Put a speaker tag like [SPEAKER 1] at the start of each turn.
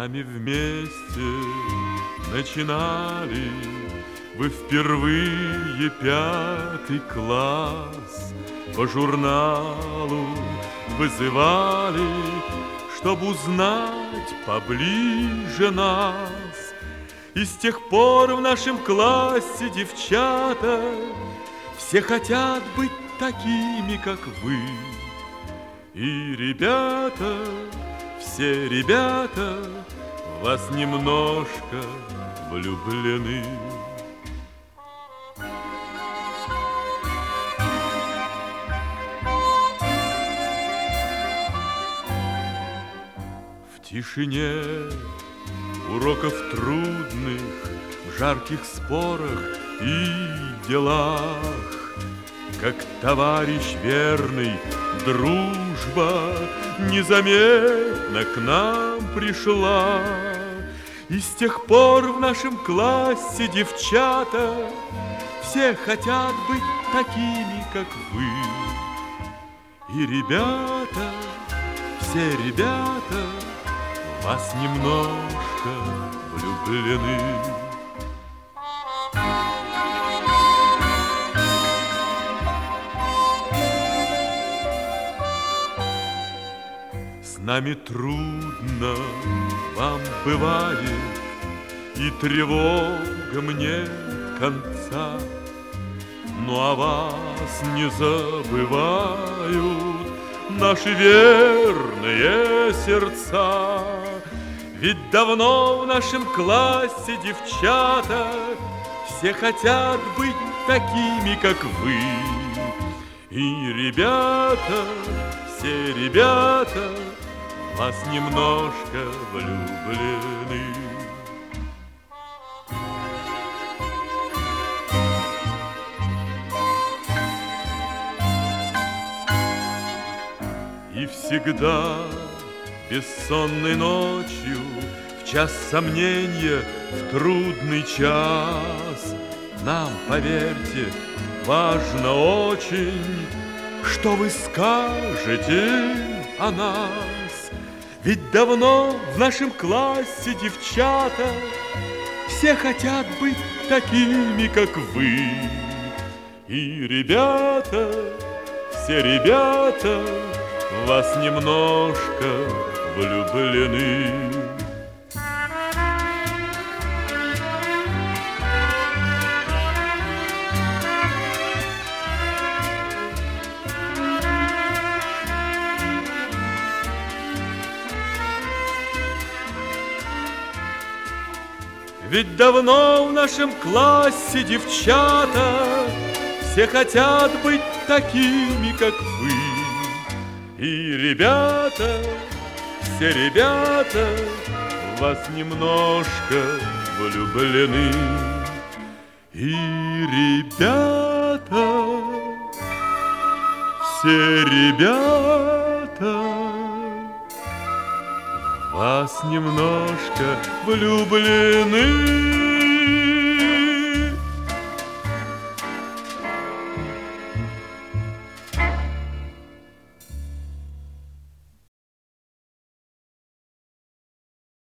[SPEAKER 1] нами вместе начинали, вы впервые 5 класс по журналу вызывали, чтоб узнать поближе нас. И с тех пор в нашем классе девчата все хотят быть такими, как вы. И ребята, все ребята в вас немножко влюблены. В тишине уроков трудных, в жарких спорах и делах, как товарищ верный, дружба незаметно к нам пришла. И с тех пор в нашем классе девчата все хотят быть такими, как вы. И ребята, все ребята в вас немножко влюблены. С нами трудно вам бывает, и тревогам нет конца, но о вас не забывают наши верные сердца. Ведь давно в нашем классе девчата все хотят быть такими, как вы. И ребята, все ребята в вас немножко влюблены. И всегда бессонной ночью, в час сомнения, в трудный час, нам, поверьте, важно очень, что вы скажете о нас. Ведь давно в нашем классе девчата все хотят быть такими, как вы. И ребята, все ребята в вас немножко влюблены. Ведь давно в нашем классе девчата все хотят быть такими, как вы. И ребята, все ребята в вас немножко влюблены. И ребята, все ребята в вас немножко влюблены.